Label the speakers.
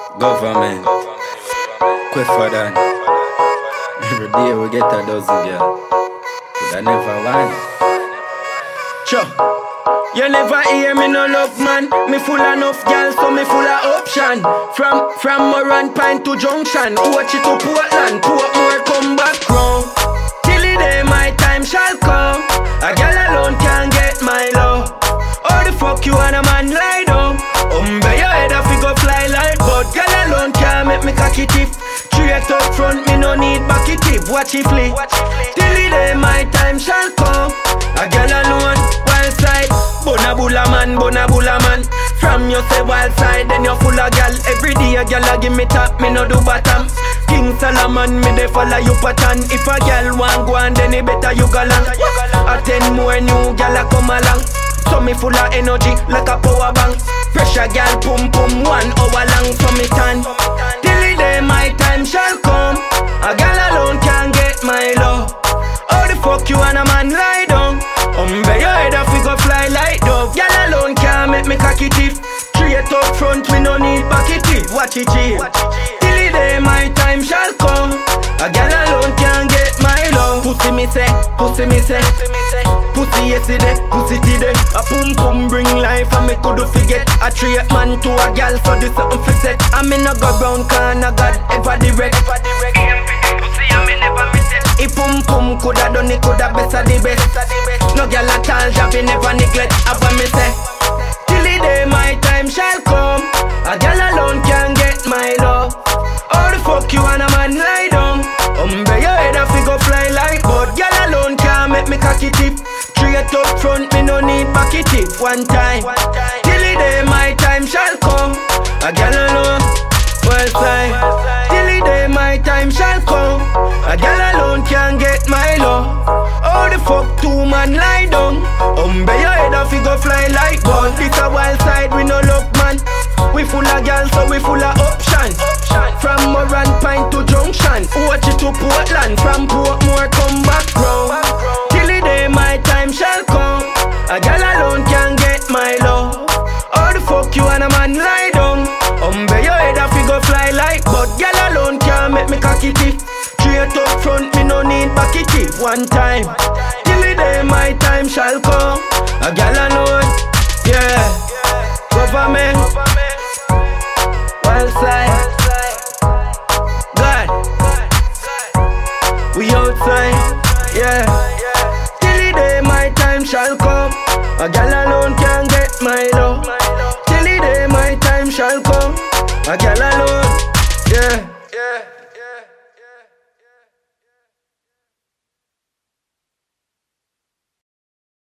Speaker 1: Government, quick for that. Every day we get a dozen girl, but I never want. Sure. You never hear me no love man. Me full enough girl, so me full of option. From Moran Pine to Junction, watch it to Portland, Portmore come back round. Till the day my time shall come, a girl alone can't get my love. Oh the fuck you and a man lie down. Your head off you go fly like bird. Girl alone can't make me cocky tip. Straight up front, me no need backy tip. Watch it flick. Till the day my time shall come, a girl alone, wild side. Bonabula man. From you say wild side, then you full of gal. Every day a gal a give me top, me no do bottom. King Solomon, me dey follow you pattern. If a gal want go on, then it better you go long. 10 more new gal a come along. So me full of energy like a power bank. Pressure gal pum 1 hour long for me tan. Till the day my time shall come, a gal alone can't get my love. How the fuck you and a man lie down? Your head off you go fly like dove. Gal alone can't make me cocky tip. Straight up front, we no need backy tip. Watch it chill. Till the day my time shall come, a gal alone can't get my love. Pussy me say. Pussy yesterday, pussy today. A pum bring life and me could forget. A treat man to a gal, so this something for set. I me no go round corner, God ever direct. If pum coulda done it, coulda better the best. No gal at all, job never neglect. Abba me say, till the day my time shall come, a gal alone can't get my love. How the fuck you and a man lie down? Your head off you go fly like bird. Gal alone can't make me cocky tip. Straight up front, me no need backy tip. One time, till the day my time shall come, a gal alone, well side. Till the day my time shall come, a gal alone can't get my love. How the fuck 2 man lie down? Your head off you go fly like bird. This a wild side, we no love man. We full of gal, so we full of option. From Moran Pine to Junction, watch it to Portland. From Portmore come back round. Till the day my time shall come, a gal alone can't get my love. How the fuck you and a man lie down? Your head off you go fly like bird. Gal alone can't make me cocky tip. Straight up front, me no need backy tip. One time, till the day my time shall come, a gal alone, yeah. Government, wild side, God, we outside, yeah. Till the day my time shall come, a gal alone can't get my love. Till the day my time shall come, a gal alone.